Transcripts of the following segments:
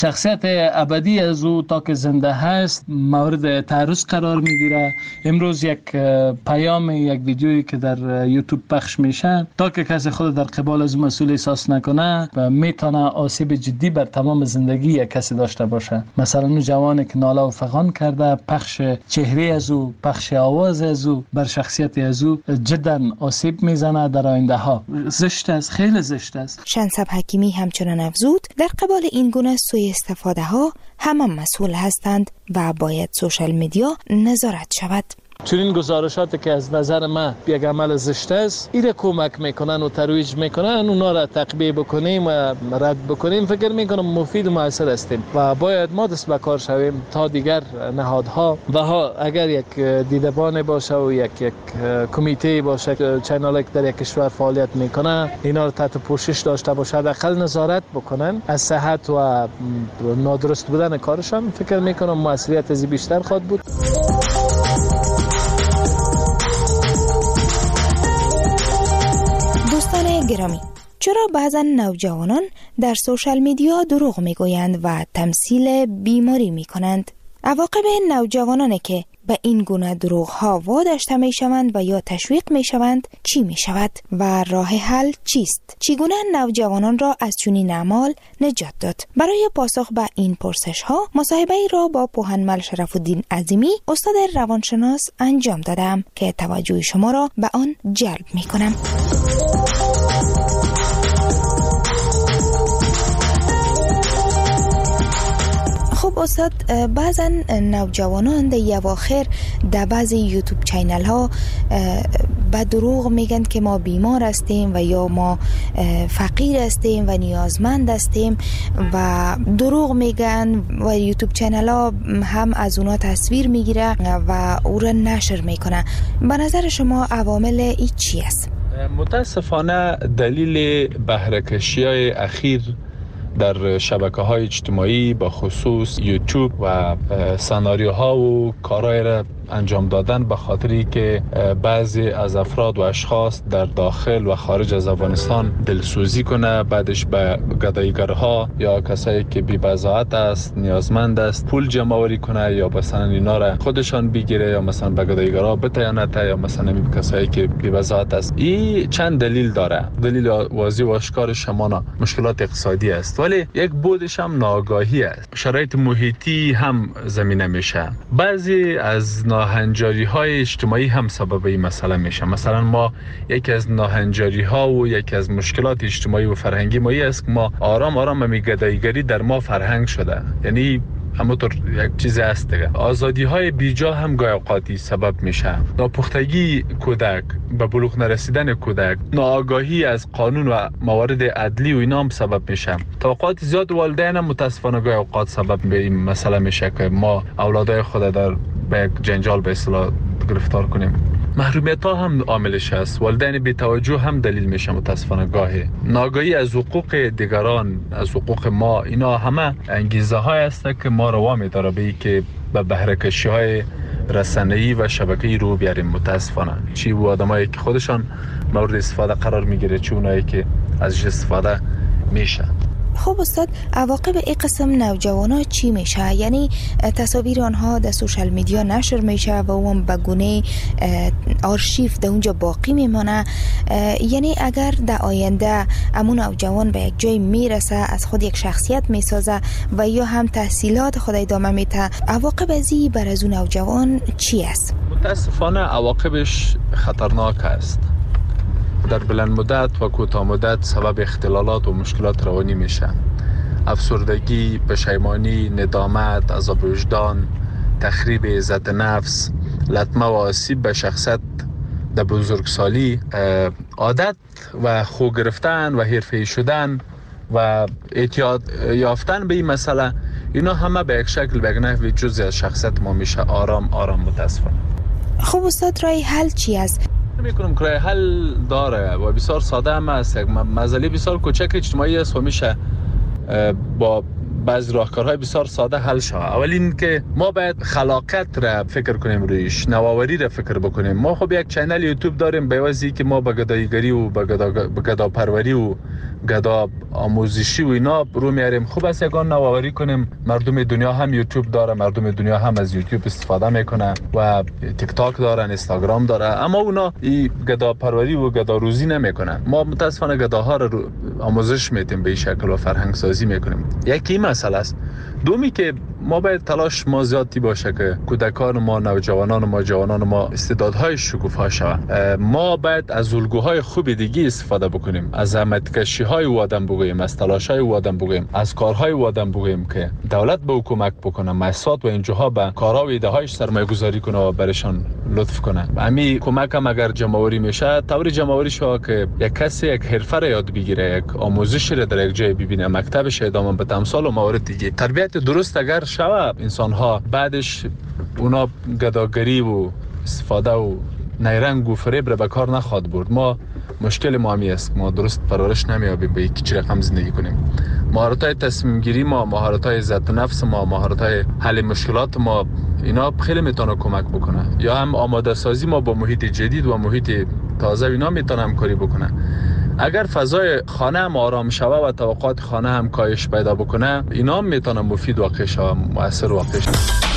شخصیت ابدی از او تا که زنده هست مورد تعرض قرار میگیره. امروز یک پیام، یک ویدیویی که در یوتیوب پخش میشه، تا که کسی خود در قبال از مسئول احساس نکنه و میتونه آسیب جدی بر تمام زندگی یک کسی داشته باشه. مثلا اون جوانی که ناله و فغان کرده، پخش چهره از او، پخش آواز از او بر شخصیت از او جدا آسیب میزنه در آینده ها. زشت است، خیلی زشت است. شنسب حکیمی همچنان افزود در قبال این گونه سوء استفاده ها همه مسئول هستند و باید سوشال میدیا نظارت شود. چنین گزارشاتی که از نظر من یک عمل زشت است، ایره کمک میکنن و ترویج میکنن، اونا را تقبیه بکنیم و رد بکنیم، فکر میکنم مفید و مؤثر هستیم و باید ما دست به کار شویم تا دیگر نهادها و اگر یک دیدبان باشه و یک کمیته باشه، چینل در یک کشور فعالیت میکنه، اینا رو تحت پوشش داشته باشه، حداقل نظارت بکنن از صحت و نادرست بودن کارشان، فکر میکنم موثریت از بیشتر خواهد بود. دوستان گرامی، چرا بعضا نوجوانان در سوشال میدیا دروغ میگویند و تمثیل بیماری میکنند؟ عواقب نوجوانانی که به این گونه دروغ ها واداشته می شوند و یا تشویق می شوند چی می شود و راه حل چیست؟ چگونه نوجوانان را از چنین اعمال نجات داد؟ برای پاسخ به این پرسش ها مصاحبه ای را با پوهنمل شرف الدین عظیمی، استاد روانشناس انجام دادم که توجه شما را به آن جلب می کنم. خب استاد، بعضا نوجوانان در اواخر در بعضی یوتیوب چینل ها به دروغ میگن که ما بیمار هستیم و یا ما فقیر هستیم و نیازمند هستیم و دروغ میگن و یوتیوب چینل ها هم از اونا تصویر میگیره و او را نشر میکنه. به نظر شما عوامل ای چی است؟ متاسفانه دلیل بهره‌کشی های اخیر در شبکه‌های اجتماعی با خصوص یوتیوب و سناریوها و کارهای را انجام دادن به خاطری که بعضی از افراد و اشخاص در داخل و خارج از افغانستان دلسوزی کنه، بعدش به گداییگرها یا کسایی که بی‌بضاعت است، نیازمند است، پول جمع آوری کنه یا مثلا اینا را خودشان بگیره یا مثلا به گداییگرها بتیانه یا مثلا کسایی که بی‌بضاعت است. این چند دلیل داره. دلیل واضح و آشکار شمانه مشکلات اقتصادی است، ولی یک بودش هم ناآگاهی است. شرایط محیطی هم زمینه میشه. بعضی از ناهنجاری های اجتماعی هم سبب این مسئله میشه. مثلا ما یکی از ناهنجاری ها و یکی از مشکلات اجتماعی و فرهنگی ما است که ما آرام آرام گداییگری در ما فرهنگ شده. یعنی همونطور یک چیز هست دیگه. آزادی های بیجا هم گاهی اوقاتی سبب میشه. ناپختگی کودک، به بلوغ نرسیدن کودک، ناآگاهی از قانون و موارد عدلی و اینا هم سبب میشه. توقعات زیاد والدین هم متاسفانه گاهی اوقات سبب به این مسئله میشه که ما اولادای خود در به یک جنجال به اصطلاح گرفتار کنیم. محرومیت ها هم عاملش است. والدین بی توجه هم دلیل میشه متاسفانه گاهی. ناآگاهی از حقوق دیگران، از حقوق ما، اینا همه انگیزه های است که ما رو وامی داره به که به بهره‌کشی های رسانه‌ای و شبکه‌ای رو بیاریم. متاسفانه چی و آدمایی که خودشان مورد استفاده قرار میگیره، چی اونایی که ازش استفاده میشه. خب استاد، عواقب این قسم نوجوانا چی میشه؟ یعنی تصاویر آنها در سوشال میدیا نشر میشه و اون به گونه آرشیو در اونجا باقی میمانه. یعنی اگر در آینده امون نوجوان به یک جای میرسه، از خود یک شخصیت میسازه و یا هم تحصیلات خود ادامه میده، عواقب ازی بر از اون نوجوان چی است؟ متاسفانه عواقبش خطرناک است. در بلند مدت و کوتاه مدت سبب اختلالات و مشکلات روانی میشه. افسردگی، پشیمانی، ندامت، عذاب وجدان، تخریب عزت نفس، لطمه و آسیب به شخصیت در بزرگسالی، عادت و خو گرفتن و حرفه‌ای شدن و اعتیاد یافتن به این مسئله، اینا همه به یک شکل به یک نحوی جزئی از شخصیت ما میشه. آرام آرام متاسفانه. خب استاد، رای حل چی است؟ میکنم که رای حل داره و بسیار ساده هم است. یک مسئله بسیار کوچک اجتماعی است و میشه با بعض راهکارهای بسیار ساده حل شود. اول این که ما باید خلاقیت را فکر کنیم، رویش نوآوری را فکر بکنیم. ما خب یک چینل یوتیوب داریم، به واسه که ما به گداییگری و به گدا پروری و گدا آموزشی و اینا رو میاریم. خوب است یگان نوآوری کنیم. مردم دنیا هم یوتیوب داره، مردم دنیا هم از یوتیوب استفاده میکنه و تیک تاک دارن، اینستاگرام داره، اما اونا این گدا پروری و گدا روزی نمیکنن. ما متاسفانه گداها رو آموزش میدیم، به این شکل و فرهنگ سازی میکنیم. یکی مسئله است. دومی که ما باید تلاش ما زیادی باشه که کودکان ما، نوجوانان ما، جوانان ما استعدادهای شکوفا شوند. ما باید از الگوهای خوب دیگه استفاده بکنیم، از زحمتکشی‌های او آدم بگوییم، از تلاش‌های او آدم بگوییم، از کارهای او آدم بگوییم که دولت به حکومت بکنه، مؤسسات و اینجاها به کارها و ایده‌هایش سرمایه‌گذاری کنه و برشان لطف کنه. همین کمک هم اگر جمع‌آوری میشه، طور جمع‌آوری شو که یک کسی یک حرفه را یاد بگیره، یک آموزش را در یک جای ببینه، مکتبش ادامه بده، امثال و موارد دیگه. تربیت درست اگر شود، انسان‌ها بعدش اونا گداگری و استفاده و نیرنگ و فریب را به کار نخواد برد. ما مشکل ما همی است، ما درست پرورش نمیابیم به یک چی رقم زندگی کنیم. مهارت‌های تصمیم گیری ما، مهارت‌های عزت نفس ما، مهارت‌های حل مشکلات ما، اینا خیلی میتونه کمک بکنه. یا هم آماده سازی ما با محیط جدید و محیط تازه، اینا میتونه همکاری بکنه. اگر فضای خانه هم آرام شوه و توقعات خانه هم کاهش پیدا بکنه، اینا هم میتونه مفید واقع شوه، مؤثر واقع شوه.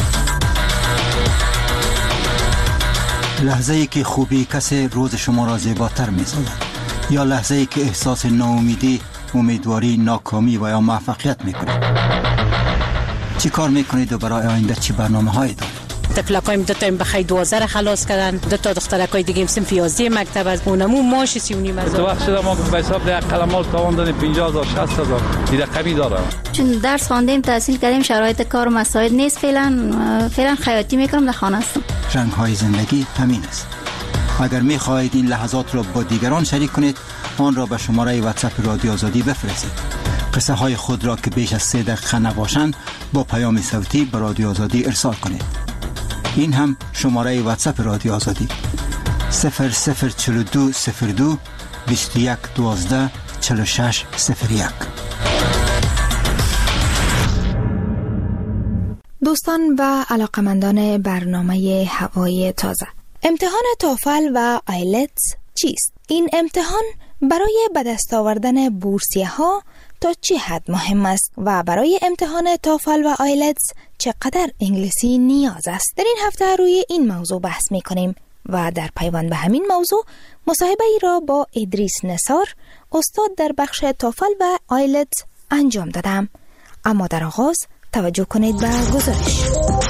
لحظه ای که خوبی کسی روز شما را زیباتر می‌سازد، یا لحظه ای که احساس ناامیدی، امیدواری، ناکامی و یا موفقیت میکنید. چی کار میکنید و برای آینده چی برنامه‌هایی دارید؟ طفلکایم دو تا بخای 12 خلاص کردن، دو تا دخترکای دیگه صنف 11 مکتب از اونمو ماش 3.5 هزار. تو وقت شده ما به حساب ده قلمال تاوان دادیم 50000 60000 دیگه کمی داره. چون درس خواندیم، تحصیل کردیم، شرایط کار و مساعد نیست، فعلا خیاطی میکنم، در خانه هستم. رنگ‌های زندگی همین است. اگر می‌خواهید این لحظات را با دیگران شریک کنید، آن را به شماره واتساپ رادیو آزادی بفرستید. قصه های خود را که بیش از 3 دقیقه نباشند با پیام صوتی به رادیو آزادی ارسال کنید. این هم شماره واتساپ رادیو آزادی 0042 02 21 12 46 01. دوستان و علاقمندان برنامه هوای تازه، امتحان توفل و آیلتس چیست؟ این امتحان برای به دست آوردن بورسیه ها تا چه حد مهم است و برای امتحان توفل و آیلتس چقدر انگلیسی نیاز است؟ در این هفته روی این موضوع بحث می کنیم و در پیوند به همین موضوع مصاحبه ای را با ادریس نثار، استاد در بخش توفل و آیلتس انجام دادم. اما در آغاز توجه کنید به گزارش.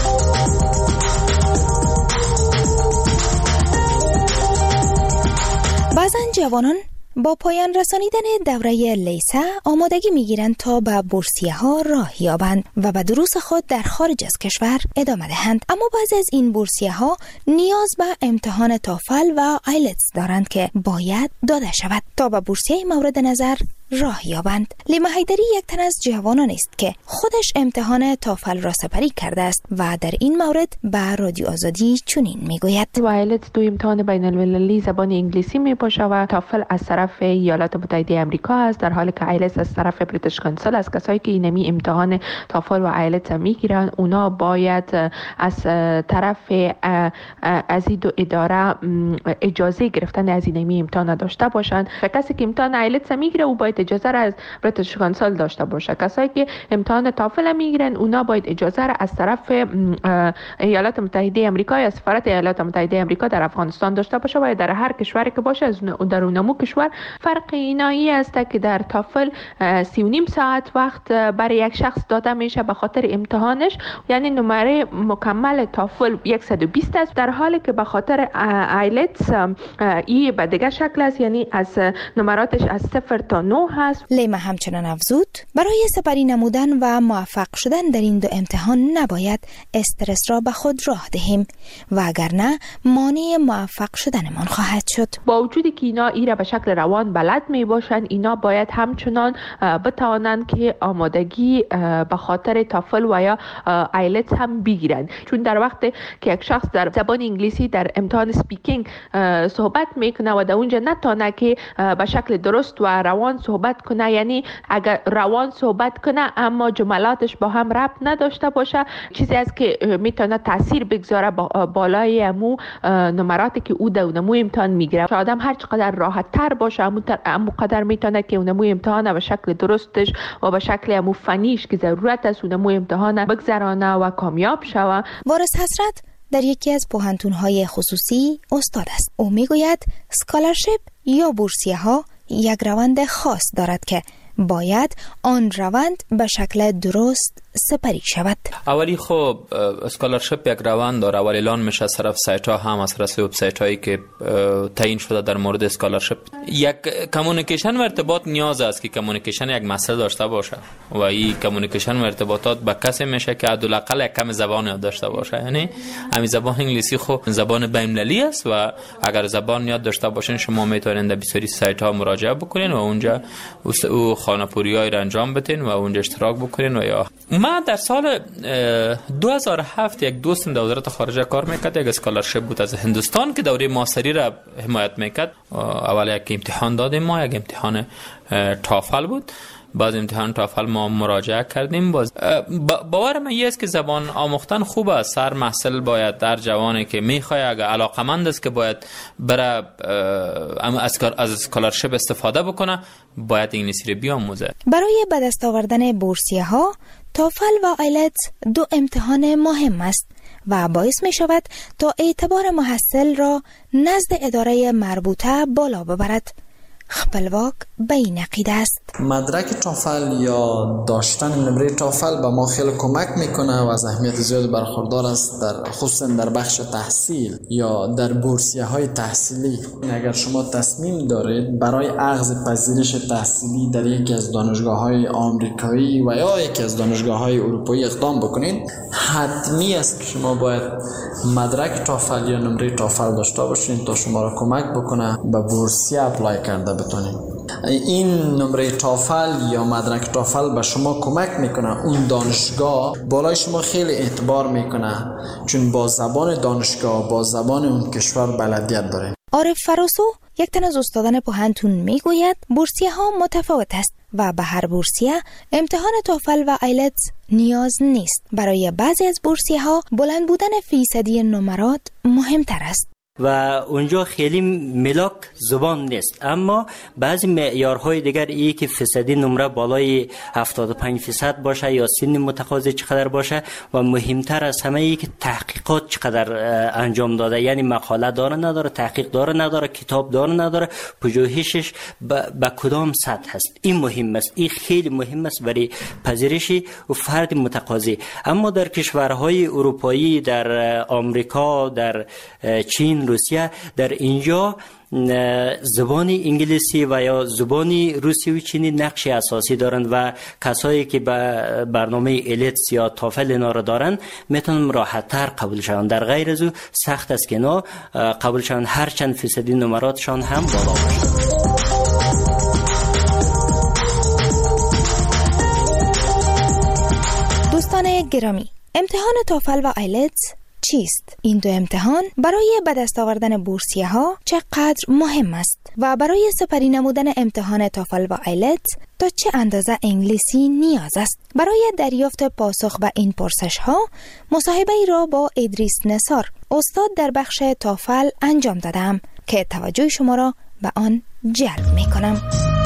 بعضن جوانان با پایان رسانیدن دوره لیسه آمادگی میگیرند تا به بورسیه ها راه یابند و به دروس خود در خارج از کشور ادامه دهند. اما بعضی از این بورسیه ها نیاز به امتحان توفل و آیلتس دارند که باید داده شود تا به بورسیه مورد نظر راه یابند. لیما حیدری یک تن از جوانان است که خودش امتحان توفل را سپری کرده است و در این مورد به رادیو آزادی چنین میگوید: آیلتس دو امتحان بین المللی زبان انگلیسی می باشه و توفل از طرف ایالات متحده آمریکا است، در حالی که آیلتس از طرف بریتیش کانسل است. کسایی که اینمی امتحان توفل و آیلتس میگیرن اونا باید از طرف از این دو اداره اجازه گرفتن از اینمی امتحان داشته باشند. کسی که امتحان آیلتس میگیره او باید اجازه را از بریتیش کانسل داشته باشه. کسایی که امتحان توفل میگیرن اونا باید اجازه را از طرف ایالات متحده آمریکا یا سفارت ایالات متحده آمریکا در افغانستان داشته باشه و در هر کشوری که باشه از در اونمو کشور. فرق اینایی است که در توفل 3.5 ساعت وقت برای یک شخص داده میشه به خاطر امتحانش، یعنی نمره مکمل توفل 120 است، در حالی که به خاطر آیلتس ای به دیگه شکل است، یعنی از نمراتش از 0 تا 9 هست. لیما همچنان افزود برای سپری نمودن و موفق شدن در این دو امتحان نباید استرس را به خود راه دهیم و اگر نه مانع موفق شدنمان خواهد شد. با وجودی که اینا ایره به شکل روان بلد می باشند، اینا باید همچنان بتوانند که آمادگی به خاطر توفل و یا آیلتس هم بگیرند، چون در وقت که یک شخص در زبان انگلیسی در امتحان سپیکینگ صحبت میکنه و در اونجا نتونه که به شکل درست و روان صحبت صحبت کنه، یعنی اگر روان صحبت کنه اما جملاتش با هم ربط نداشته باشه، چیزی است که میتونه تاثیر بگذاره بالای امو نمراتی که او در نمو امتحان میگیره. آدم هر چقدر راحت تر باشه امو قدر میتونه که نمو امتحان به شکل درستش و به شکل امو فنیش که ضرورت است نمو امتحان بگذرانه و کامیاب شوه. وارث حسرت در یکی از پوهنتون‌های خصوصی استاد است. او میگوید اسکالرشیپ یا بورسیه ها یک روند خاص دارد که باید آن روند به شکل درست سپری شود. اولی خب اسکالرشیپ یک روند داره. اولی اعلان میشه از طرف سایت ها هم از طرف وبسایت هایی که تعیین شده در مورد اسکالرشیپ. یک کمیونیکیشن و ارتباط نیاز است که کمیونیکیشن یک مسئله داشته باشه و این کمیونیکیشن و ارتباطات با کسی میشه که حداقل یک کم زبان یاد داشته باشه. یعنی همین زبان انگلیسی خب زبان بین‌المللی است و اگر زبان یاد داشته باشین شما میتونید در بسیاری سایت ها مراجعه بکنین و اونجا او خانه‌پوری‌هایی را انجام بدین و اونجا اشتراک بکنین. و یا من در سال 2007 یک دوستم در وزارت خارجه کار میکرد، یک اسکالرشیپ بود از هندوستان که دوره ماستری را حمایت میکرد. اول یک امتحان دادیم ما، یک امتحان تافل بود. بعد امتحان تافل ما مراجعه کردیم. باور من است که زبان آموختن خوب است. هر محصل باید در جوانی که میخواد اگر علاقمند است که باید برای از اسکالرشیپ استفاده بکنه باید انگلیسی رو بیاموزه. برای به دست آوردن بورسیه ها تافل و آیلتس دو امتحان مهم است و باعث می شود تا اعتبار محصل را نزد اداره مربوطه بالا ببرد. خپلواک به این عقیده است. مدرک تافل یا داشتن نمره تافل به ما خیلی کمک میکنه و از اهمیت زیاد برخوردار است، در خصوصا در بخش تحصیل یا در بورسیه های تحصیلی. اگر شما تصمیم دارید برای اخذ پذیرش تحصیلی در یکی از دانشگاه های آمریکایی و یا یکی از دانشگاه های اروپایی اقدام بکنید، حتمی است که شما باید مدرک تافل یا نمره تافل داشته باشید تا شما را کمک بکنه به بورسیه اپلای کرده بتونید. این نمره تافل یا مدرک تافل به شما کمک میکنه اون دانشگاه بالای شما خیلی اعتبار میکنه، چون با زبان دانشگاه با زبان اون کشور بلدیت داره. عارف فراسو یک تن از استادان پوهنتون میگوید بورسیه ها متفاوت است و به هر بورسیه امتحان تافل و آیلتس نیاز نیست. برای بعضی از بورسیه ها بلند بودن فیصدی نمرات مهمتر است و اونجا خیلی ملاک زبان نیست، اما بعضی معیارهای دیگر ای که فیصدی نمره بالای 75% باشه یا سن متقاضی چقدر باشه و مهمتر از همه ای که تحقیقات چقدر انجام داده، یعنی مقاله داره نداره، تحقیق داره نداره، کتاب داره نداره، پژوهشش به کدام سطح هست. این مهم است، این خیلی مهم است برای پذیرش فرد متقاضی. اما در کشورهای اروپایی، در آمریکا، در چین، روسیه، در اینجا زبان انگلیسی و یا زبان روسی و چینی نقش اساسی دارند و کسایی که به برنامه ایلتس یا تافل اینا را دارند میتونن راحت تر قبول شوند. در غیر از او سخت است که اینا قبول شوند، هر چند فیصدی نمراتشان هم بالا باشه. دوستان گرامی، امتحان تافل و آیلتس چیست؟ این دو امتحان برای به دست آوردن بورسیه ها چقدر مهم است و برای سپری نمودن امتحان تافل و آیلتس تا چه اندازه انگلیسی نیاز است؟ برای دریافت پاسخ به این پرسش ها مصاحبه ای را با ادریس نثار، استاد در بخش تافل انجام دادم که توجه شما را به آن جلب می کنم.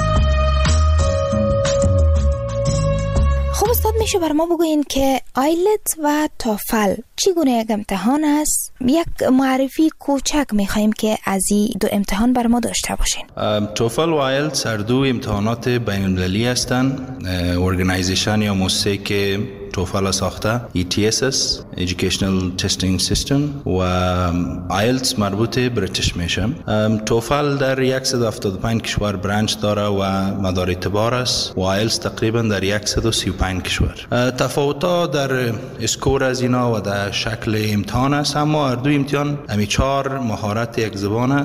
خب استاد، میشه بر ما بگوین که آیلتس و تافل چگونه یک امتحان است؟ یک معرفی کوچک میخواییم که از این دو امتحان بر ما داشته باشین. توفل و آیلتس هر دو امتحانات بین المللی هستند. ارگانایزیشن یا مؤسسه که توفل ساخته ETSS Educational Testing System و آیلتس مربوط بریتیش میشه. توفل در 175 کشور برانچ داره و مدار اعتبار است و آیلتس تقریبا در 135 کشور. تفاوت‌ها در اسکور از اینا و در شکل امتحان است، اما هر دو امتحان همی 4 مهارت یک زبان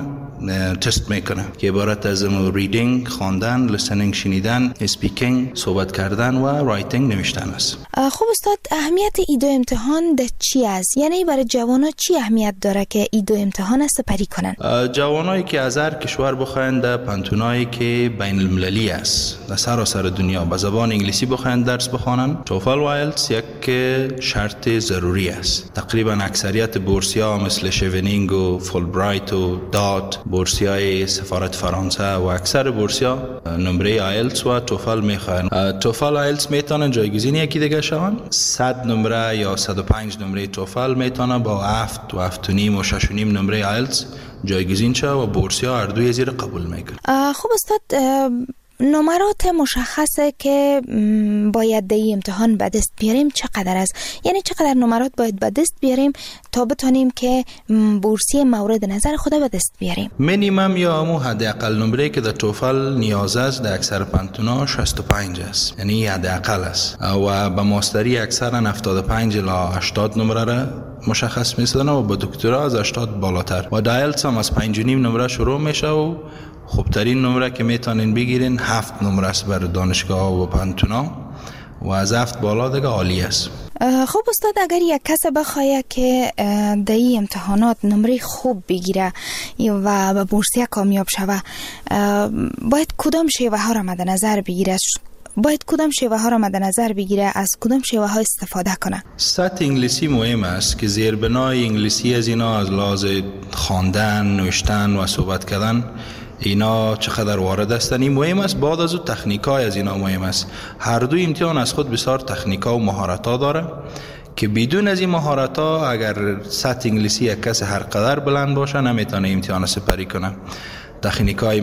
تست میکنه که عبارت از ریدینگ، خواندن، لیسنینگ شنیدن، اسپیکینگ صحبت کردن و رایتینگ نوشتن است. خب استاد، اهمیت ای دو امتحان در چی است؟ یعنی برای جوانا چی اهمیت داره که ای دو امتحان سپری کنن؟ جوانایی که از هر کشور بخواین در پانتونایی که بین المللی است در سراسر دنیا به زبان انگلیسی بخواین درس بخوانن، توفل و آیلتس یک شرط ضروری است. تقریبا اکثریت بورسیا مثل شیونینگ و فولبرایت و دات، بورسیای سفارت فرانسه و اکثر بورسیا نمره آیلتس و توفل میخواین. توفل آیلتس میتونن جایگزین یکی دیگه شون. 100 نمره یا 105 نمره توفل میتونه با 7 و 7.5 و 6.5 نمره آیلتس جایگزین شه و بورسیا هر دوی زیر قبول میکنه. خب استاد، نمرات مشخصه که باید در این امتحان به دست بیاریم چقدر است؟ یعنی چقدر نمرات باید به دست بیاریم تا بتونیم که بورسیه مورد نظر خود به دست بیاریم؟ مینیمم یا همون حداقل نمره که در توفل نیاز است در اکثر پانتونا 65 است، یعنی حداقل است. و به ماستری اکثرا 75 الی 80 نمره را مشخص می‌سازن و با دکترا از 80 بالاتر. و دایلتس هم از 5.5 نمره شروع میشه و خوبترین نمره که میتونین بگیرین 7 نمره است برای دانشگاه و پانتونا و از 7 بالا دیگه عالی است. خب استاد، اگر یک کس بخواد که در این امتحانات نمره خوب بگیره و به بورسیه کامیاب شوه، باید کدام شیوه ها را مد نظر بگیره؟ از کدام شیوه ها استفاده کنه؟ سطح انگلیسی مهم است که زیربنای انگلیسی از اینا از لحاظ خواندن، نوشتن و صحبت کردن اینا چقدر وارد هستن این مهم است. بعد از اون تکنیکای از اینا مهم است. هر دو امتحان از خود بسیار تکنیکا و مهارت‌ها داره که بدون از این مهارت‌ها اگر سطح انگلیسی یک کس هر قدر بلند باشه نمیتونه امتحان سپری کنه. تکنیکای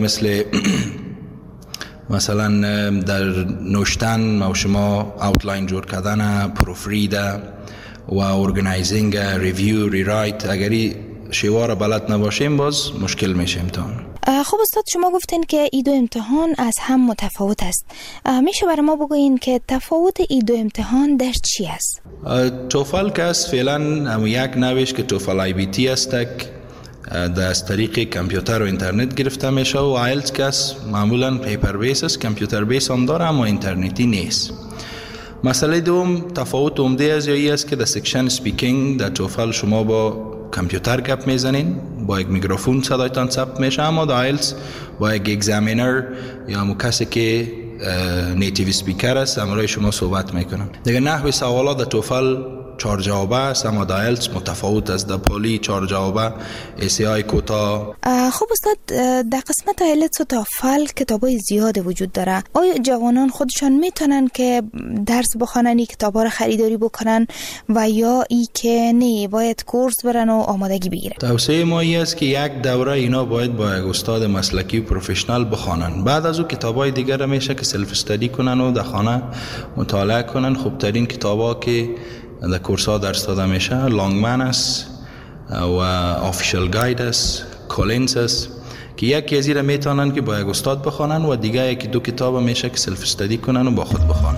مثلا در نوشتن و شما اوتلاین جور کردن، پروفرید و ارگنایزینگ، ریویو، ریرایت، اگری شیوه را بلد نباشیم باز مشکل میشه امتحان. خب استاد، شما گفتین که ای دو امتحان از هم متفاوت است. میشه برای ما بگوین که تفاوت ای دو امتحان در چی است؟ توفل که است فعلا هم یک نوش که توفل آی بی تی است در از طریق کامپیوتر و اینترنت گرفته میشه و آیلتس که است معمولا پیپر بیس است، کامپیوتر بیس هم داره اما اینترنتی نیست. مسئله دوم تفاوت عمده از یایی است که در سکشن سپیکینگ در توفل شما با کامپیوتر گپ میزنین، با یک میکروفون صدایتان ثبت میشه، اما در آیلتس با یک اگزامینر یا همون کسی که نیتیو سپیکر است همراه شما صحبت میکنن. دیگه نحوه سوالات در توفل 4 جوابه است اما در آیلتس متفاوت است. در پولی 4 جوابه، ایسی کوتاه. خب استاد، در قسمت آیلتس و توفل کتابای زیاد وجود داره. آیا جوانان خودشان میتونن که درس بخونن، این کتابا رو خریداری بکنن و یا ای که نه باید کورس برن و آمادگی بگیرن؟ توصیه ما این است که یک دوره اینا باید با یک استاد مسلکی و پروفشنال بخونن. بعد از اون کتابای دیگر را میشه که سلف استادی کنن و در خانه مطالعه کنن. خوبترین کتابا که در کورس ها درس داده میشه لانگمن است و آفیشال گاید است، کولینز است که یکی از اینا میتونن که با یک استاد بخونن و دیگه یکی دو کتاب میشه که سلف استادی کنن و با خود بخونن.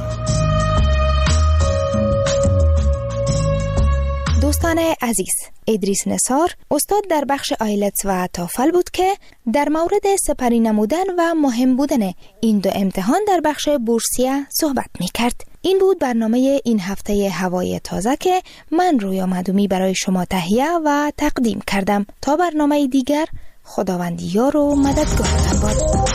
دوستان عزیز، ادریس نثار استاد در بخش آیلتس و توفل بود که در مورد سپری نمودن و مهم بودن این دو امتحان در بخش بورسیه صحبت میکرد. این بود برنامه این هفته هوای تازه که من رویا مدومی برای شما تهیه و تقدیم کردم. تا برنامه دیگر، خداوند یار و مددگارتان باد.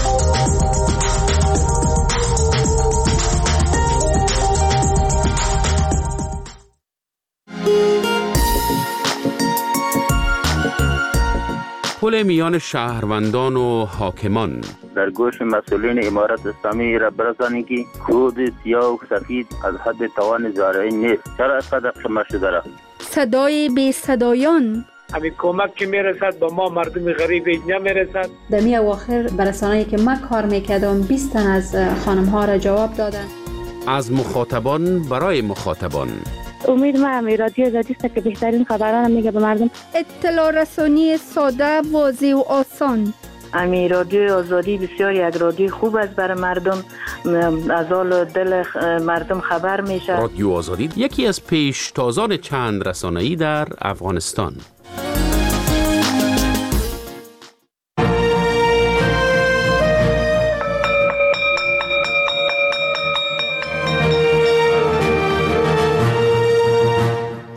پل میان شهروندان و حاکمان در گوش مسئولین امارت اسلامی را برسانید که کود سیاه و سفید از حد توان زارعین نیست. چرا اینقدر شما شده را؟ صدای بی صدایان همین کمک که میرسد با ما مردم غریب نمیرسد. در می اواخر برسانه‌ای که من کار میکردم 20 تن از خانم ها را جواب دادن. از مخاطبان برای مخاطبان. امید ما رادیو آزادی است که بهترین خبران میگه به مردم. اطلاع رسانی ساده، واضح و آسان. رادیو آزادی بسیار یک رادیو خوب است برای مردم، از حال دل مردم خبر میشه. رادیو آزادی یکی از پیشتازان چند رسانه‌ای در افغانستان.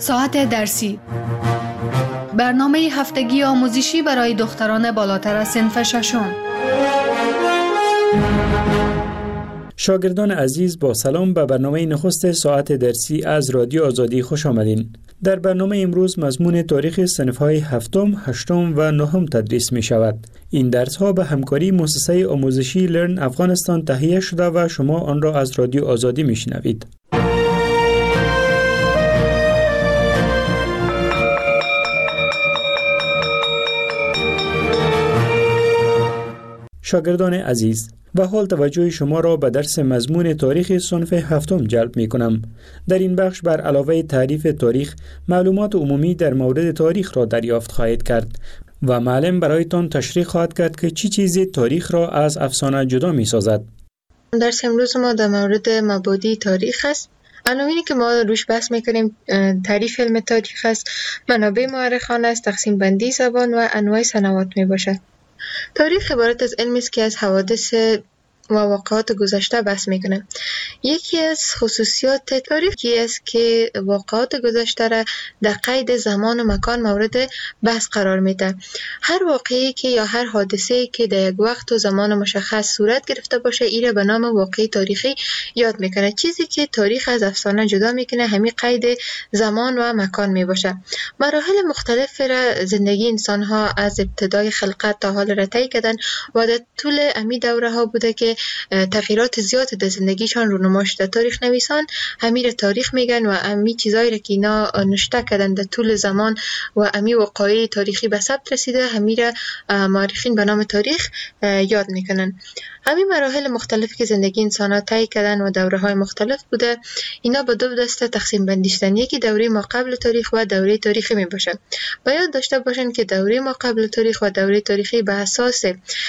ساعت درسی، برنامه هفتگی آموزشی برای دختران بالاتر از صنف ششم. شاگردان عزیز، با سلام به برنامه نخست ساعت درسی از رادیو آزادی خوش آمدین. در برنامه امروز مضمون تاریخ صنف‌های هفتم، هشتم و نهم تدریس می شود. این درس‌ها به همکاری مؤسسه آموزشی لرن افغانستان تهیه شده و شما آن را از رادیو آزادی می شنوید. شاگردان عزیز، و حال توجه شما را به درس مضمون تاریخ صنف هفتم جلب می کنم. در این بخش بر علاوه تعریف تاریخ، معلومات عمومی در مورد تاریخ را دریافت خواهید کرد و معلم برایتان تشریح خواهد کرد که چی چیزی تاریخ را از افسانه جدا می سازد. درس امروز ما در مورد مبادی تاریخ است. عناوینی که ما روش بحث میکنیم تعریف علم تاریخ است، منابع مورخانه است، تقسیم بندی زبان و انواع سنوات می باشد. تاریخ عبارت از علمی است که از حوادث و واقعات گذشته بحث میکنه. یکی از خصوصیات تاریخ است که واقعات گذشته را در قید زمان و مکان مورد بحث قرار میده. هر واقعی که یا هر حادثه‌ای که در یک وقت و زمان مشخص صورت گرفته باشه، این را به نام واقعی تاریخی یاد میکنه. چیزی که تاریخ از افسانه جدا میکنه همین قید زمان و مکان میباشه. مراحل مختلف را زندگی انسان ها از ابتدای خلقت تا حال را طی کردن و در طول امی دوره ها بوده که تغییرات زیاد در زندگیشان رونما شده. تاریخ نویسان همین را تاریخ میگن و امی چیزایی را که اینا نوشته کردن در طول زمان و امی وقایع تاریخی به ثبت رسیده، همین را مورخین به نام تاریخ یاد میکنن. همین مراحل مختلفی که زندگی انسان ها طی کردن و دوره های مختلف بوده، اینا به دو دسته تقسیم بندی شدن. یکی دوره ما قبل تاریخ و دوره تاریخی می باشه. باید داشته باشن که دوره ما قبل تاریخ و دوره تاریخی به اساس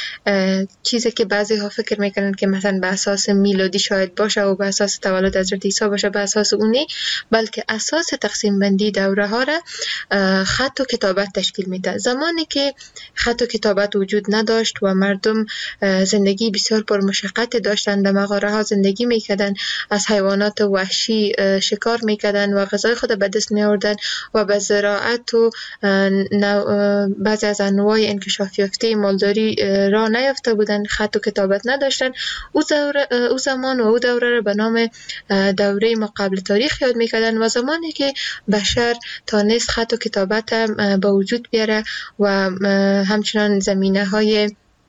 چیزی که بعضی ها فکر میکنن که مثلا به اساس میلادی شاید باشه و به اساس تولد حضرت عیسی باشه، به اساس اونی، بلکه اساس تقسیم بندی دوره ها را خط و کتابت تشکیل میده. زمانی که خط و کتابت وجود نداشت و مردم زندگی بسیار پرمشقت داشتن، در مغاره ها زندگی میکردن، از حیوانات وحشی شکار میکردن و غذای خود به دست میآوردن و به زراعت و بعضی از انواع انکشاف یافته مالداری را نیافته بودن، خط و کتابت نداشتن. او زمان و او دوره را به نام دوره ما قبل تاریخ یاد میکردن و زمانی که بشر تانست خط و کتابت به وجود بیاره و همچنان زمینه های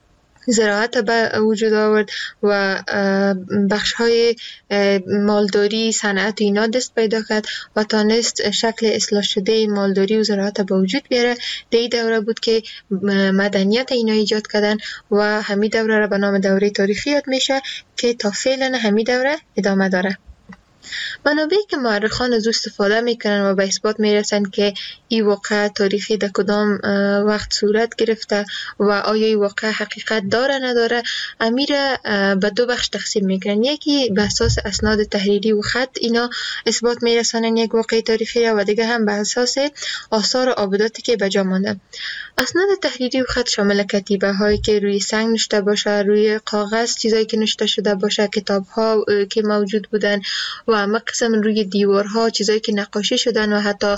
زراعت به وجود آورد و بخش های مالداری، صنعت اینا دست پیدا کرد و تانست شکل اصلاح شده مالداری و زراعت به وجود بیاره. در این دوره بود که مدنیت اینا ایجاد کردن و همین دوره را به نام دوره تاریخی یاد میشه که تا فعلا همین دوره ادامه داره. منابعی که مورخان از استفاده میکنن و به اثبات میرسن که این واقعه تاریخی در کدام وقت صورت گرفته و آیا این واقعه حقیقت داره نداره، امیر به دو بخش تقسیم میکنن. یکی به اساس اسناد تحریری و خط اینا اثبات میرسانن یک واقعه تاریخی را و دیگه هم به اساس آثار و آبداتی که به جا مانده. اسناد تحریری و خط شامل کتیبه هایی که روی سنگ نوشته باشه، روی کاغذ چیزایی که نوشته شده باشه، کتاب ها که موجود بودن و اما قسم روی دیوارها چیزایی که نقاشی شدن و حتی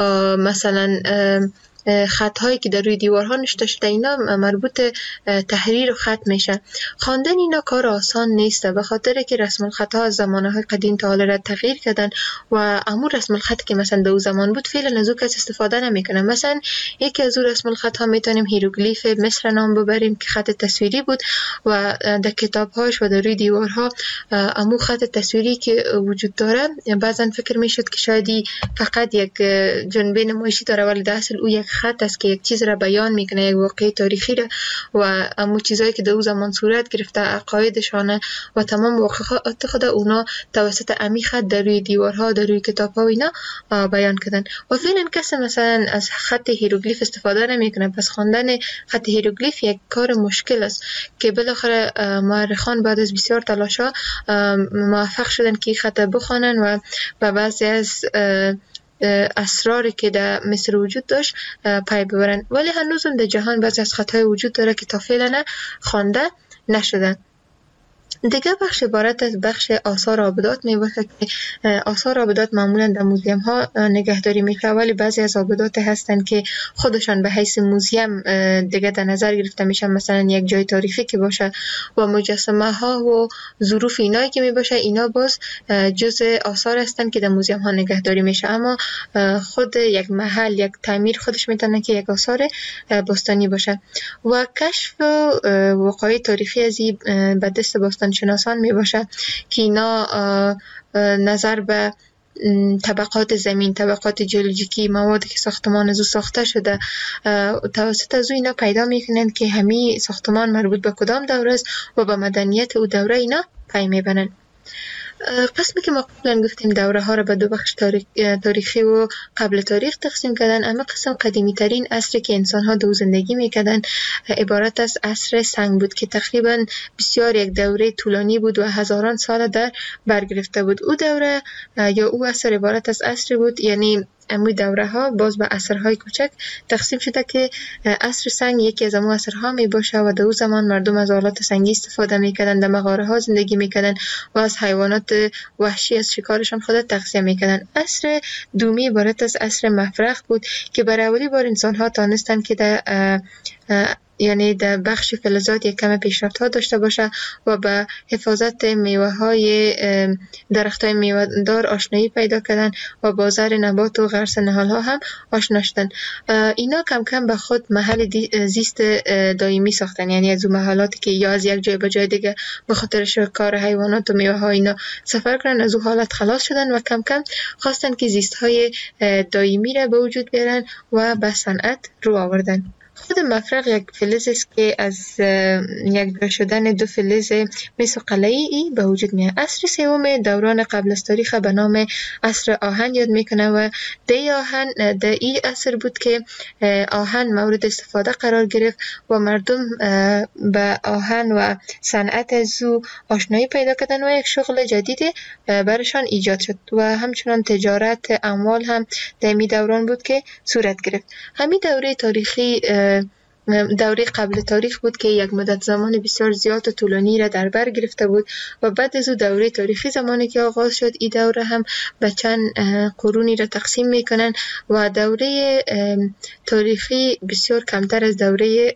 مثلا خط‌هایی که در روی دیوارها نوشته شده، اینا مربوط تحریر و خط میشه. خواندن اینا کار آسان نیست به خاطر که رسم الخط‌ها از زمانهای قدیم تا حال را تغییر کردن و امور رسم الخط که مثلا در اون زمان بود فعلا از او کس استفاده نمیکنه. مثلا یکی از اون رسم الخط‌ها میتونیم هیروگلیف مصر نام ببریم که خط تصویری بود و در کتاب‌هاش و در روی دیوارها امور خط تصویری که وجود داره بعضن فکر میشد که شاید فقط یک جنبه نمایشی داره، ولی در اصل او یک خط است که یک چیز را بیان میکنه، یک واقعه تاریخی را و امو چیزایی که در اون زمان صورت گرفته، عقایدشانه و تمام واقعات خود اونا توسط امی خط در روی دیوارها، در روی کتاب‌ها و اینا بیان کردن. و فعلا کسی مثلا از خط هیروگلیف استفاده نمیکنه، پس خواندن خط هیروگلیف یک کار مشکل است که بالاخره مورخان بعد از بسیار تلاش‌ها موفق شدن که خط بخوانن و به بعضی از اسراری که در مصر وجود داشت پی ببرن، ولی هنوزم در جهان بعضی از خطای وجود داره که تا فعلا خوانده نشدن. دیگه بخش عبارت از بخش آثار آبدات می باشه که آثار آبدات معمولا در موزیم ها نگهداری میشه، ولی بعضی از آبدات هستن که خودشان به حیث موزیم دیگه در نظر گرفته میشن، مثلا یک جای تاریخی که باشه و مجسمه ها و ظروف اینایی که می باشه، اینا باز جزء آثار هستن که در موزیم ها نگهداری میشه. اما خود یک محل، یک تعمیر خودش میتونه که یک آثار باستانی باشه. و کشف وقایع تاریخی از این به دست باستان شناسان می باشه که اینا نظر به طبقات زمین، طبقات جیولوژیکی، موادی که ساختمان از او ساخته شده، توسط از او اینا پیدا میکنند که همین ساختمان مربوط به کدام دوره است و به مدنیت او دوره اینا پی میبرند. قسمی که ما قبلا گفتیم دوره ها را به دو بخش تاریخی و قبل تاریخ تقسیم کردن. اما قسم قدیمی ترین عصری که انسان ها دو زندگی میکردن عبارت از عصر سنگ بود که تقریبا بسیار یک دوره طولانی بود و هزاران سال در بر گرفته بود. او دوره یا او عصر عبارت از عصر بود، یعنی امی دوره ها باز به عصرهای کوچک تقسیم شده که عصر سنگ یکی از امو عصرها می باشه و در او زمان مردم از آلات سنگی استفاده میکردن، در مغاره ها زندگی میکردن و از حیوانات وحشی از شکارشان خود تغذیه میکردن. عصر دومی عبارت از عصر مفرخ بود که برای اولی بار انسان ها تانستن که یعنی در بخش فلزات یک کم پیشرفت ها داشته باشه و به حفاظت میوه های درخت های میوه دار آشنایی پیدا کردن و بازار نبات و غرس نهال ها هم آشنا شدن. اینا کم کم به خود محل زیست دائمی ساختن، یعنی از اون محلاتی که یا از یک جای به جای دیگه به خاطر شکار حیوانات و میوه ها اینا سفر کردن، از اون حالت خلاص شدن و کم کم خواستن که زیست های دائمی را به وجود بیارن و به صنعت رو آوردن. خود مفرق یک فلز است که از یک جا شدن دو فلز مثل قلعی به وجود میاد. عصر سوم دوران قبل از تاریخ به نام عصر آهن یاد میکنه و در این عصر بود که آهن مورد استفاده قرار گرفت و مردم به آهن و صنعت از او آشنایی پیدا کردن و یک شغل جدید برشان ایجاد شد و همچنان تجارت اموال هم در این دوران بود که صورت گرفت. همین دوره تاریخی دوره قبل تاریخ بود که یک مدت زمان بسیار زیاد و طولانی را در بر گرفته بود و بعد از او دوره تاریخی زمانی که آغاز شد، این دوره هم به چند قرونی را تقسیم میکنن و دوره تاریخی بسیار کمتر از دوره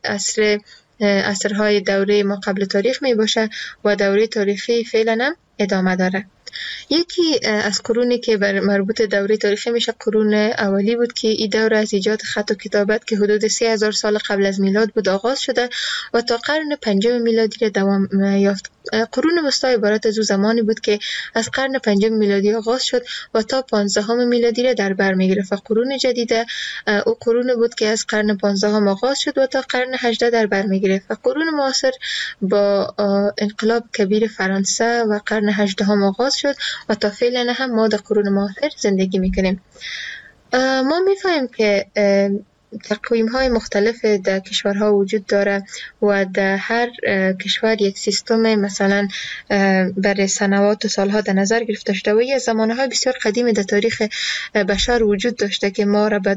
عصرهای دوره ما قبل تاریخ می باشه و دوره تاریخی فعلا هم ادامه داره. یکی از قرونی که مربوط دوره تاریخی میشه قرون اولی بود که این دوره از ایجاد خط و کتابت که حدود 3000 سال قبل از میلاد بود آغاز شده و تا قرن 5 میلادی را دوام یافت. قرون وسطی عبارت از او زمانی بود که از قرن 5 میلادی آغاز شد و تا 15 میلادی را در بر میگرفت. قرون جدیده او قرون بود که از قرن 15 آغاز شد و تا قرن 18 در بر میگرفت. و قرون معاصر با انقلاب کبیر فرانسه و قرن 18 آغاز شد و تا فعلا هم ما در قرون معاصر زندگی میکنیم. ما میفهمیم که تقویم های مختلف در کشورها وجود داره و در هر کشور یک سیستم مثلا برای سنوات و سالها در نظر گرفته شده و یه زمانهای بسیار قدیمی در تاریخ بشر وجود داشته که ما را به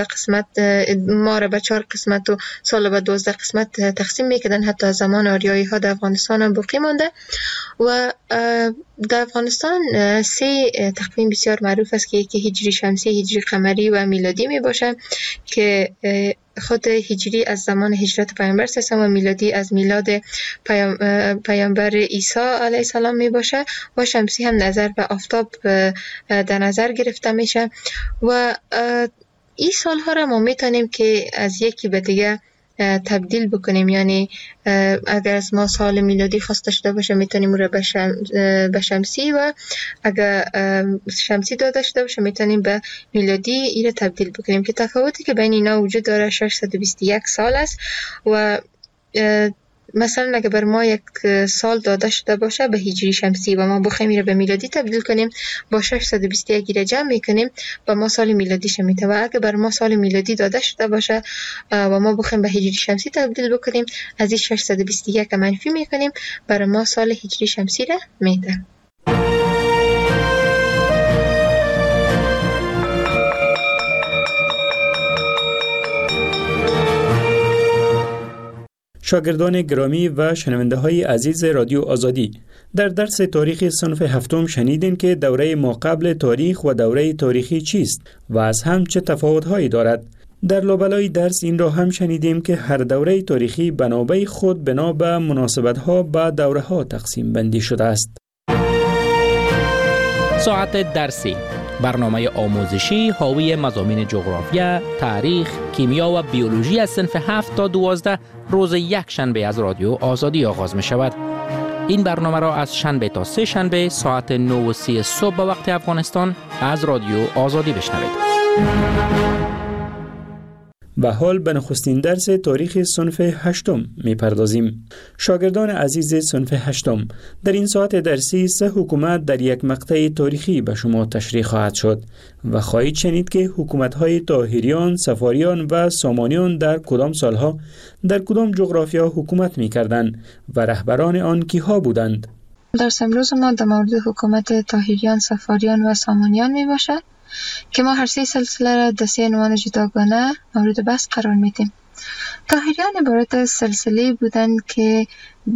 4 قسمت و سال به 12 قسمت تقسیم میکردن. حتی از زمان آریایی ها در افغانستان هم باقی مانده و در افغانستان 3 تقویم بسیار معروف است که یکی هجری شمسی، هجری قمری و میلادی می باشه که خود هجری از زمان هجرت پیامبر صلی و میلادی از میلاد پیامبر عیسی علیه السلام می باشه و شمسی هم نظر به آفتاب در نظر گرفته میشه و این سالها را ما میتونیم که از یکی به دیگه تبدیل بکنیم، یعنی اگر از ما سال میلادی خواسته شده باشه میتونیم او را به شمسی و اگر شمسی داده شده باشه میتونیم به میلادی این را تبدیل بکنیم که تفاوتی که بین اینا وجود داره 621 سال است و مثلا اگر بر ما یک سال داده شده باشه به هجری شمسی و ما بخوایم این را به میلادی تبدیل کنیم با 621 را جمع میکنیم و ما سال میلادی شمیته و اگر بر ما سال میلادی داده شده باشه و ما بخوایم به هجری شمسی تبدیل بکنیم از این 621 منفی میکنیم بر ما سال هجری شمسی را میده. شاگردان گرامی و شنونده های عزیز رادیو آزادی، در درس تاریخ صنف هفتم شنیدین که دوره ماقبل تاریخ و دوره تاریخی چیست و از هم چه تفاوت‌هایی دارد. در لابلای درس این را هم شنیدیم که هر دوره تاریخی بنابه خود بنا به مناسبت‌ها با دوره‌ها تقسیم بندی شده است. ساعت درسی، برنامه آموزشی حاوی مضامین جغرافیا، تاریخ، کیمیا و بیولوژی از صنف 7 تا 12 روز یک شنبه از رادیو آزادی آغاز می شود. این برنامه را از شنبه تا سه شنبه ساعت 9:30 صبح به وقت افغانستان از رادیو آزادی بشنوید. و حال به نخستین درس تاریخ صنف هشتم می پردازیم. شاگردان عزیز صنف هشتم، در این ساعت درسی 3 حکومت در یک مقطع تاریخی به شما تشریح خواهد شد و خواهید شنید که حکومت‌های طاهریان، صفاریان و سامانیان در کدام سالها در کدام جغرافیا حکومت می کردند و رهبران آن کیها بودند. درس امروز ما در مورد حکومت طاهریان، صفاریان و سامانیان می باشد که ما هر 3 سلسله را در 3 عنوان جداگانه مورد بحث قرار میدیم. طاهریان عبارت از سلسله بودند که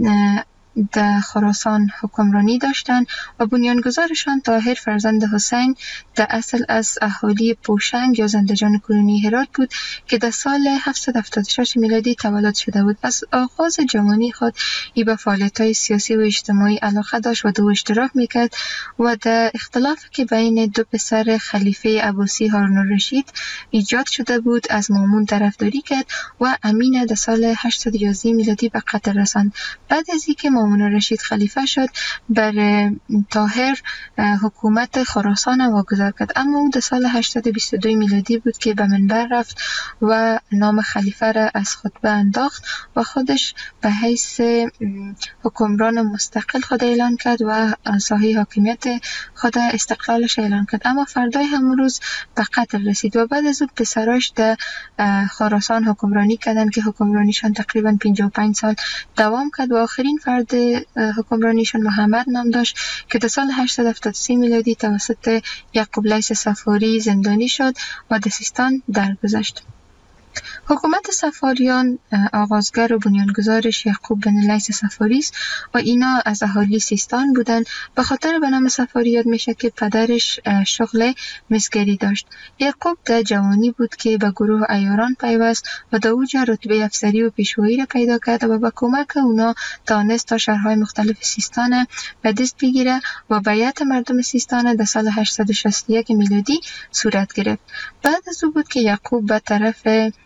در خراسان حکمرانی داشتند و بنیانگذارشان طاهر فرزند حسین در اصل از اهالی پوشنگ یا زندجان کنونی هرات بود که در سال 776 میلادی تولد شده بود. از آغاز جوانی خود ای به فعالیت‌های سیاسی و اجتماعی علاقه داشت و دو اشتراک میکرد و در اختلاف که بین دو پسر خلیفه عباسی هارون الرشید ایجاد شده بود از مامون طرفداری کرد و امین در سال 811 میلادی به قتل رساند. بعد از اینکه مامون الرشید خلیفه شد بر طاهر حکومت خراسان واگذار کرد، اما او در سال 822 میلادی بود که به منبر رفت و نام خلیفه را از خطبه انداخت و خودش به حیث حکمران مستقل خود اعلان کرد و ساحه حاکمیت خود استقلالش اعلان کرد، اما فردای همون روز به قتل رسید و بعد از او پسراش در خراسان حکمرانی کردند که حکمرانیشان تقریبا 55 سال دوام کرد و آخرین فرد حکمرانیشان محمد نام داشت که در سال 873 میلادی توسط یعقوب لیث صفاری زندانی شد و در سیستان درگذشت. حکومت صفاریان آغازگر و بنیانگذارش یعقوب بن لیث صفاری است و اینا از اهالی سیستان بودند. به خاطر به نام صفاری یاد میشه که پدرش شغل مسگری داشت. یعقوب در جوانی بود که به گروه عیاران پیوست و در اوج رتبه افسری و پیشوایی را پیدا کرد و با کمک اونا توانست تا شهرهای مختلف سیستان به دست بگیره و بیعت مردم سیستان در سال 861 میلادی صورت گرفت. بعد از او بود که یعقوب به طرف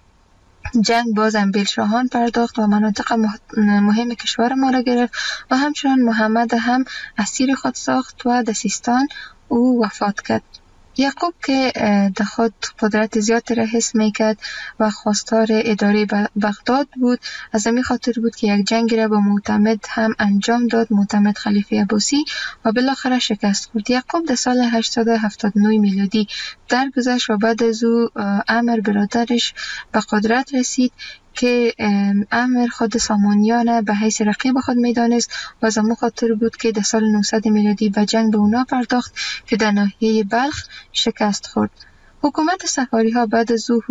جنگ باز انبیلشاهان پرداخت و مناطق مهم کشور ما را گرفت و همچنان محمد هم اسیر خود ساخت و در سیستان او وفات کرد. یعقوب که در خود قدرت زیاد را حس میکرد و خواستار اداره بغداد بود، از همین خاطر بود که یک جنگ را با معتمد هم انجام داد، معتمد خلیفه عباسی، و بالاخره شکست خورد. یعقوب در سال 879 میلادی درگذشت و بعد از او عمر برادرش به قدرت رسید که امر خود سامانیان به حیث رقیب خود میدانست و از همون خاطر بود که در سال 900 میلادی به جنگ به اونا پرداخت که در ناحیه بلخ شکست خورد. حکومت صفاری ها بعد از او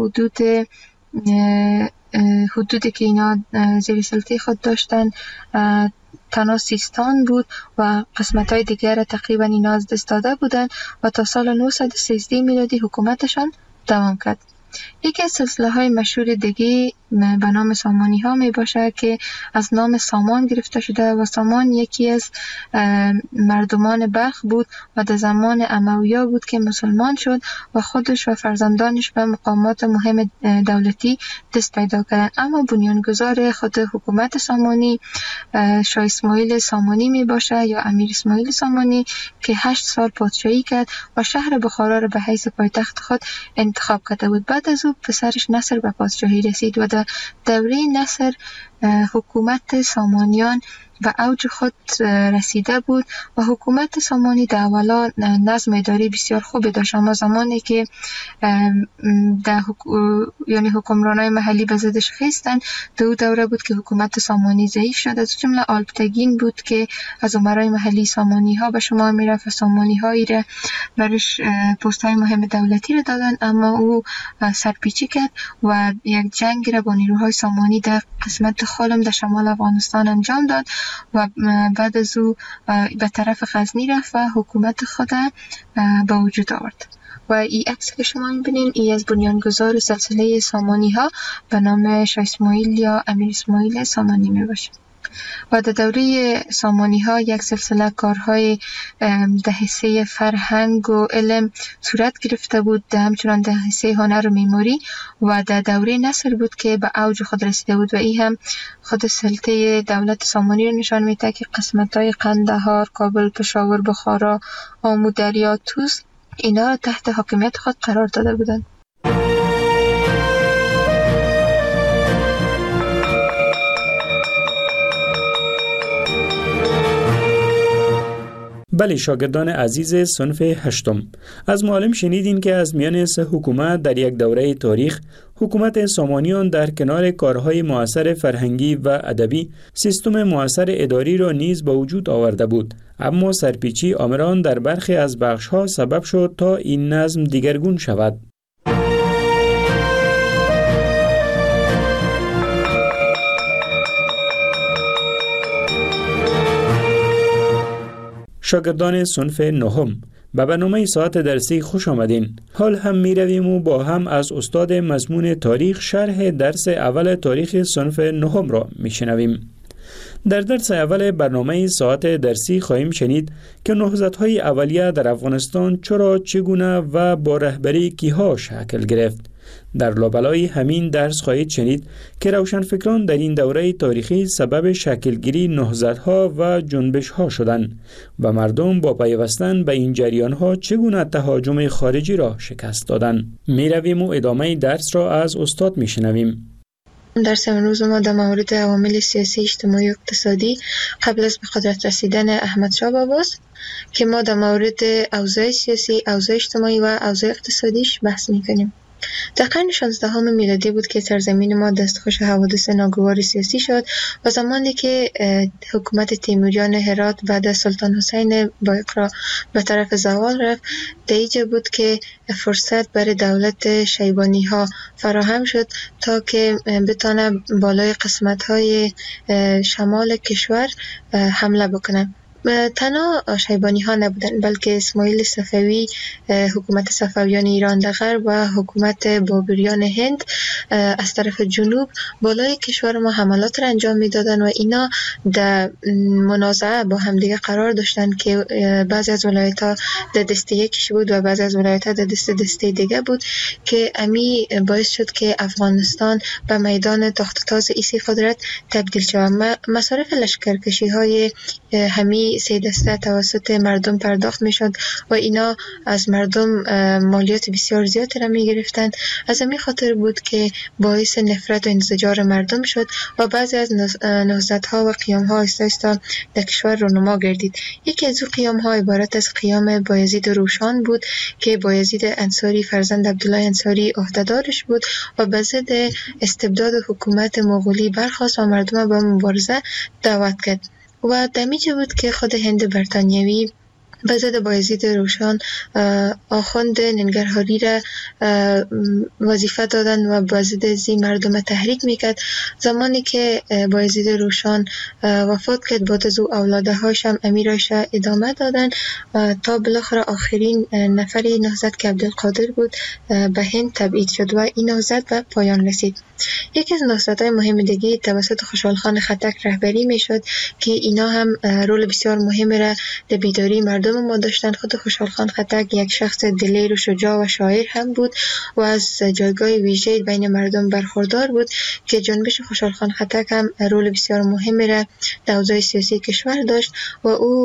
حدودی که اینا زیر سلطه خود داشتن تنها سیستان بود و قسمت های دیگر تقریبا اینا از دست داده بودن و تا سال 913 میلادی حکومتشان دوام کرد. یکی از سلسله های مشهور دیگه به نام سامانی ها می باشه که از نام سامان گرفته شده و سامان یکی از مردمان بلخ بود و در زمان امویا بود که مسلمان شد و خودش و فرزندانش به مقامات مهم دولتی دست پیدا کردند. اما بنیانگذار خود حکومت سامانی شاه اسماعیل سامانی می باشه یا امیر اسماعیل سامانی که 8 سال پادشاهی کرد و شهر بخارا را به حیث پایتخت خود انتخاب کرده بود. بعد از او پسرش نصر به پادشاهی رسید و در دوره نصر حکومت سامانیان به اوج خود رسیده بود و حکومت سامانی در اولا نظم اداری بسیار خوبی داشت، اما زمانی که یعنی حکمرانای محلی به ضدش خیستن، دو دوره بود که حکومت سامانی ضعیف شد. از جمله آلپتگین بود که از امرای محلی سامانی ها به شما میرفت و سامانی هایی را برش پست های مهم دولتی را دادن، اما او سرپیچی کرد و یک جنگ را با نیروهای سامانی در قسمت خالم در شمال افغانستان انجام داد و بعد از او به طرف غزنی رفت و حکومت خود به وجود آورد. و این عکس که شما می‌بینید ای از بنیانگذار سلسله سامانی ها به نام شاه اسماعیل یا امیر اسماعیل سامانی میباشه. و در دوره سامانی ها یک سلسله کارهای در حوزه فرهنگ و علم صورت گرفته بود، همچنان در حوزه هنر و معماری، و در دوره نصر بود که به اوج خود رسیده بود و این هم خود سلطه دولت سامانی رو نشان میده که قسمت‌های قندهار، کابل، پشاور، بخارا، آمو، دریا، توس اینا را تحت حاکمیت خود قرار داده بودند. بله شاگردان عزیز صنف هشتم، از معلم شنیدین که از میان سه حکومت در یک دوره تاریخ حکومت سامانیان در کنار کارهای مؤثر فرهنگی و ادبی سیستم مؤثر اداری را نیز به وجود آورده بود، اما سرپیچی آمران در برخی از بخش‌ها سبب شد تا این نظم دیگرگون شود. شاگردان صنف نهم، به برنامه ساعت درسی خوش آمدین. حال هم می رویم و با هم از استاد مضمون تاریخ شرح درس اول تاریخ صنف نهم را می شنویم. در درس اول برنامه ساعت درسی خواهیم شنید که نهضت‌های اولیه در افغانستان چرا، چگونه و با رهبری کیها شکل گرفت. در لابلای همین درس خواهید شنید که روشنفکران در این دوره تاریخی سبب شکلگیری نهضت‌ها و جنبش‌ها شدند و مردم با پیوستن به این جریان‌ها چگونه تهاجم خارجی را شکست دادند. می‌رویم و ادامه درس را از استاد می‌شنویم. درس امروز ما در مورد عوامل سیاسی، اجتماعی و اقتصادی قبل از به قدرت رسیدن احمدشاه باباست که ما در مورد اوضاع سیاسی، اوضاع اجتماعی و اوضاع اقتصادیش بحث می‌کنیم. در قرن 16 میلادی بود که سرزمین ما دستخوش حوادث ناگوار سیاسی شد و زمانی که حکومت تیموریان هرات بعد از سلطان حسین بایقرا به طرف زوال رفت، دیجه بود که فرصت برای دولت شیبانی ها فراهم شد تا که بتانه بالای قسمت های شمال کشور حمله بکنه. تنها شیبانی ها نبودن، بلکه اسماعیل صفوی، حکومت صفویان ایران در غرب و حکومت بابریان هند از طرف جنوب بالای کشور ما حملات را انجام میدادن و اینا در منازعه با همدیگه قرار داشتن که بعضی از ولایت ها در دسته یکیش بود و بعضی از ولایت ها در دسته دیگه بود که امی باعث شد که افغانستان به میدان تخت تاز ایسی قدرت تبدیل شود. مصارف لشکرکشی های همی سه دسته توسط مردم پرداخت می شد و اینا از مردم مالیات بسیار زیادی را می گرفتن. از همین خاطر بود که باعث نفرت و انزجار مردم شد و بعضی از نهضت‌ها و قیام‌ها آهسته در کشور رونما گردید. یکی از قیام‌ها عبارت از قیام بایزید روشان بود که بایزید انصاری فرزند عبدالله انصاری عهده‌دارش بود و به ضد استبداد حکومت مغولی برخاست و مردم به مبارزه دعوت کرد. و دمیجه بود که خود هند بریتانیایی به ضد بایزید روشان آخوند ننگرهاری را وظیفه دادن و به ضد زی مردم تحریک میکرد. زمانی که بایزید روشان وفات کرد، بعد از او اولاده هاش هم امیرش ادامه دادن تا بالاخره آخرین نفری نهضت که عبدالقادر بود به هند تبعید شد و این نهضت به پایان رسید. یکی از نهضت‌های مهم دیگه توسط خوشحال خان خټک رهبری میشد که اینا هم رول بسیار مهم را در بیداری مردم مردم ما داشتن. خود خوشحال خان خټک یک شخص دلیر و شجاع و شاعر هم بود و از جایگاه ویژه بین مردم برخوردار بود که جنبش خوشحال خان خټک هم رول بسیار مهمی را در اوضاع سیاسی کشور داشت و او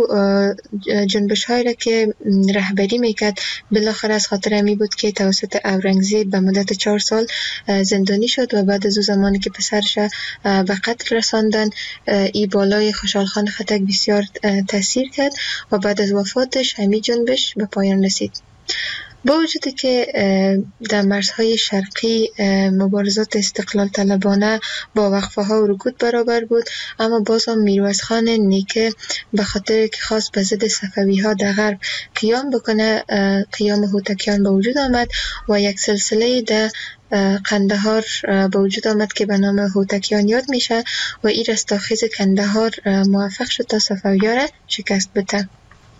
جنبش هایی را که رهبری میکرد بالاخره از خاطر امی بود که توسط اورنگزیب به مدت 4 سال زندانی شد و بعد از او زمانی که پسرش به قتل رساندن، ای بالای خوشحال خان خټک بسیار تاثیر کرد و بعد از وفاتش همین جنبش به پایان رسید. با وجودی که در مرزهای شرقی مبارزات استقلال طلبانه با وقفه ها و رکود برابر بود، اما باز هم میرویس خان نیکه به خاطر که خواست به ضد صفوی ها در غرب قیام بکنه، قیام هوتکیان به وجود آمد و یک سلسله در قندهار به وجود آمد که به نام هوتکیان یاد میشه و این رستاخیز قندهار موفق شد تا صفوی ها را شکست بده.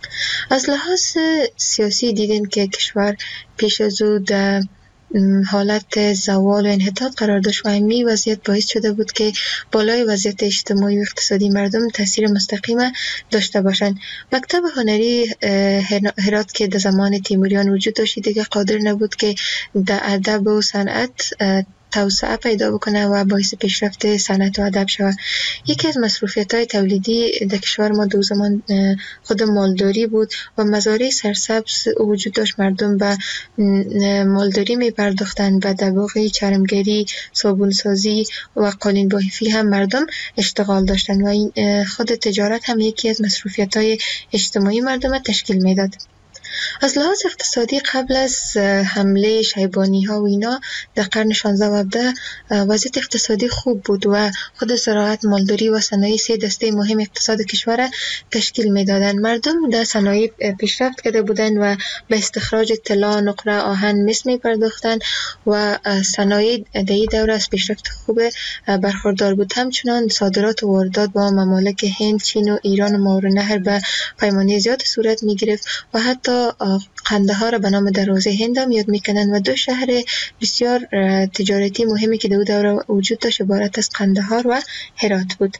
از لحاظ سیاسی دیدیم که کشور پیش از او در حالت زوال و انحطاط قرار داشت و همین وضعیت باعث شده بود که بالای وضعیت اجتماعی و اقتصادی مردم تاثیر مستقیم داشته باشند. مکتب هنری هرات که در زمان تیموریان وجود داشت دیگه قادر نبود که در ادب و صنعت توسعه پیدا بکنه و باعث پیشرفت صنعت و ادب شود. یکی از مصروفیت‌های تولیدی در کشور ما دو زمان خود مالداری بود و مزارع سرسبز وجود داشت. مردم به مالداری می پرداختند، به دباغی، چرمگری، صابونسازی و قالین بافی هم مردم اشتغال داشتند و این خود تجارت هم یکی از مصروفیت‌های اجتماعی مردم تشکیل میداد. از لحاظ اقتصادی قبل از حمله شیبانی ها و اینا در قرن 16 و 17 وضعیت اقتصادی خوب بود و خود زراعت، مالداری و صنایع 3 دسته مهم اقتصاد کشور تشکیل میدادند. مردم در صنایع پیشرفت کرده بودند و به استخراج طلا، نقره، آهن، مس می پرداختند و صنایع در این دوره از پیشرفت خوب برخوردار بود. همچنان صادرات و واردات با ممالک هند، چین و ایران و ماورالنهر به پیمانه زیاد صورت می گرفت و حتی قندهار را به نام دروازه هند هم یاد میکنن و 2 شهر بسیار تجارتی مهمی که در دوره وجود داشت عبارت از قندهار و هرات بود.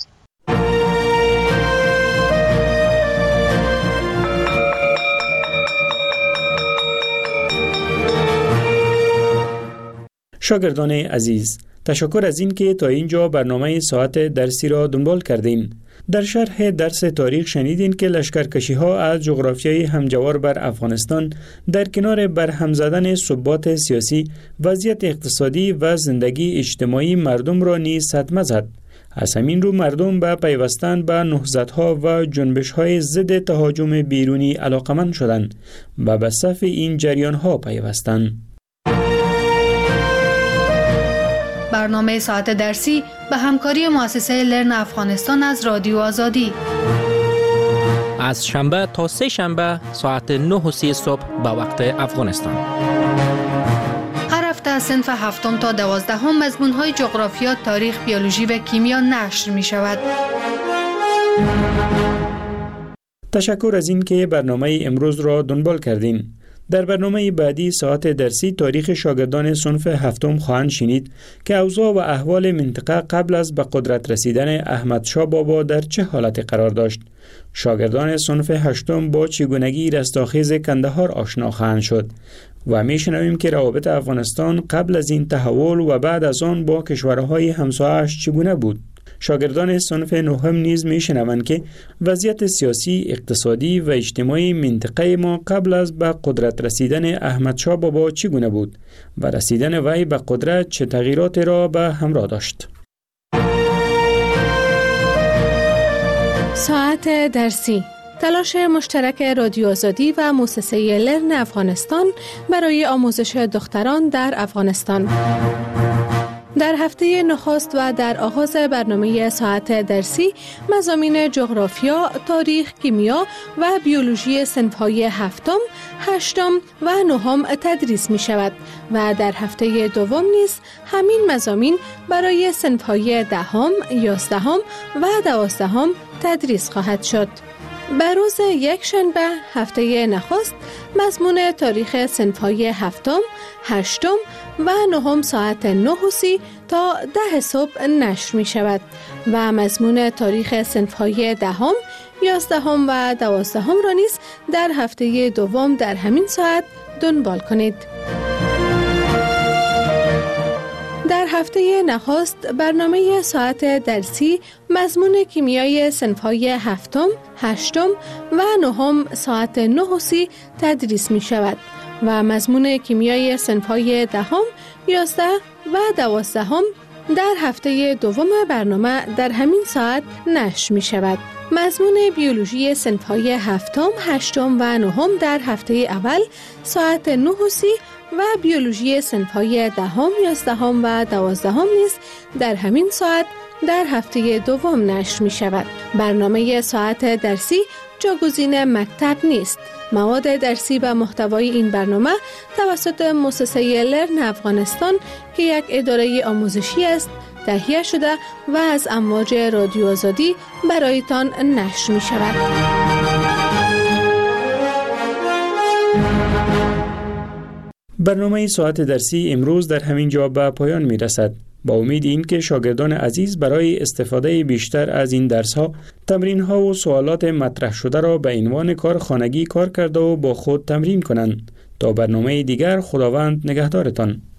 شاگردان عزیز، تشکر از این که تا اینجا برنامه ساعت درسی را دنبال کردین. در شرح درس تاریخ شنیدین که لشکرکشی‌ها از جغرافیای همجوار بر افغانستان در کنار برهم زدن ثبات سیاسی، وضعیت اقتصادی و زندگی اجتماعی مردم را نیز صدمه زد. از همین رو مردم به پیوستن به نهضت‌ها و جنبش‌های ضد تهاجم بیرونی علاقمند شدند و به صف این جریان‌ها پیوستند. برنامه ساعت درسی به همکاری مؤسسه لرن افغانستان از رادیو آزادی از شنبه تا 3 شنبه ساعت 9:30 صبح به وقت افغانستان. هر هفته از صنف 7 تا 12 مضمون‌های جغرافیا، تاریخ، بیولوژی و کیمیا نشر می شود. تشکر از این که برنامه امروز را دنبال کردین. در برنامه بعدی ساعت درسی تاریخ شاگردان صنف 7 خواهند شنید که اوضاع و احوال منطقه قبل از به قدرت رسیدن احمد شاه بابا در چه حالتی قرار داشت. شاگردان صنف 8 با چگونگی رستاخیز کندهار آشنا خواهند شد و میشنویم که روابط افغانستان قبل از این تحول و بعد از آن با کشورهای همسایه‌اش چگونه بود. شاگردان صنف 9 نیز میشنوند که وضعیت سیاسی، اقتصادی و اجتماعی منطقه ما قبل از به قدرت رسیدن احمد شاه بابا چگونه بود و رسیدن وی به قدرت چه تغییرات را به همراه داشت. ساعت درسی، تلاش مشترک رادیو آزادی و مؤسسه لرن افغانستان برای آموزش دختران در افغانستان. در هفته نخست و در آغاز برنامه ساعت درسی مضامین جغرافیا، تاریخ، کیمیا و بیولوژی صنف‌های 7، 8 و 9 تدریس می شود و در هفته دوم نیز همین مضامین برای صنف‌های 10، 11 و 12 تدریس خواهد شد. بر روز یکشنبه هفته نخست مضمون تاریخ صنف‌های 7، 8 و 9 ساعت 9:30 تا 10 صبح نشر می شود و مضمون تاریخ صنف‌های 10 11 و 12 را نیز در هفته دوم در همین ساعت دنبال کنید. در هفته نخست برنامه ساعت درسی مضمون کیمیای صنف‌های هفتم، هشتم و نهم ساعت 9:30 تدریس می شود و مضمون کیمیای صنف‌های دهم، 11 و 12 در هفته دوم برنامه در همین ساعت نشر می شود. مضمون بیولوژی صنف‌های هفتم، هشتم و نهم در هفته اول ساعت 9:30 و بیولوژی صنف‌های دهم، 11 و 12 نیز در همین ساعت در هفته دوم نشر می شود. برنامه ساعت درسی جاگزین مکتب نیست. مواد درسی و محتوای این برنامه توسط مؤسسه لرن افغانستان که یک اداره آموزشی است تهیه شده و از امواج رادیو آزادی برایتان نشر می شود. برنامه ساعت درسی امروز در همین جا به پایان می رسد. با امید این که شاگردان عزیز برای استفاده بیشتر از این درس‌ها، تمرین‌ها و سوالات مطرح شده را به عنوان کار خانگی کار کرده و با خود تمرین کنند. تا برنامه دیگر، خداوند نگهدارتان.